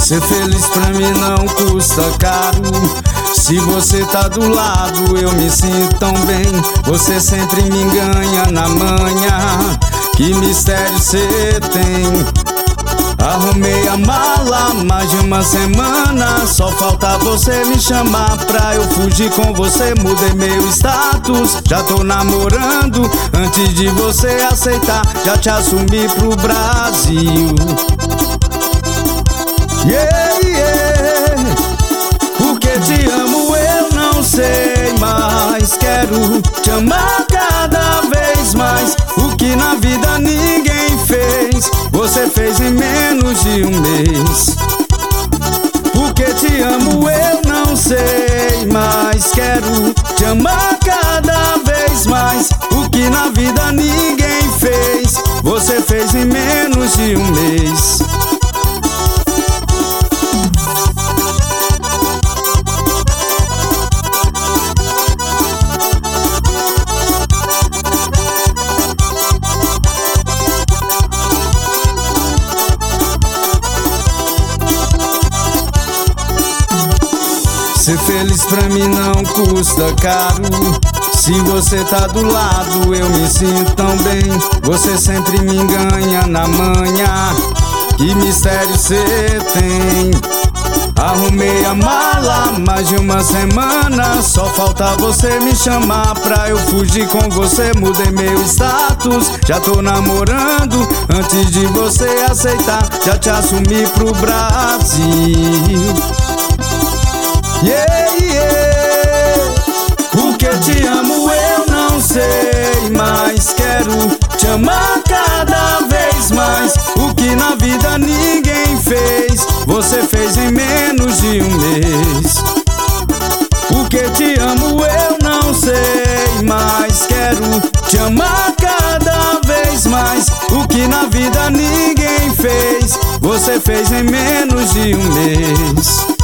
Ser feliz pra mim não custa caro. Se você tá do lado eu me sinto tão bem. Você sempre me ganha na manhã. Que mistério cê tem? Arrumei a mala mais de uma semana. Só falta você me chamar pra eu fugir com você. Mudei meu status, já tô namorando. Antes de você aceitar, já te assumi pro Brasil. Yeah, yeah. Porque te amo eu não sei mais. Quero te amar cada vez mais. O que na vida ninguém fez, você fez em menos de um mês. Porque te amo eu não sei mais. Quero te amar cada vez mais. O que na vida ninguém fez, você fez em menos de um mês. Ser feliz pra mim não custa caro. Se você tá do lado eu me sinto tão bem. Você sempre me ganha na manhã. Que mistério cê tem? Arrumei a mala mais de uma semana. Só falta você me chamar pra eu fugir com você. Mudei meu status, já tô namorando. Antes de você aceitar, já te assumi pro Brasil. Yeah, yeah. Porque te amo eu não sei mais. Quero te amar cada vez mais. O que na vida ninguém fez, você fez em menos de um mês. Porque te amo eu não sei mais. Quero te amar cada vez mais. O que na vida ninguém fez, você fez em menos de um mês.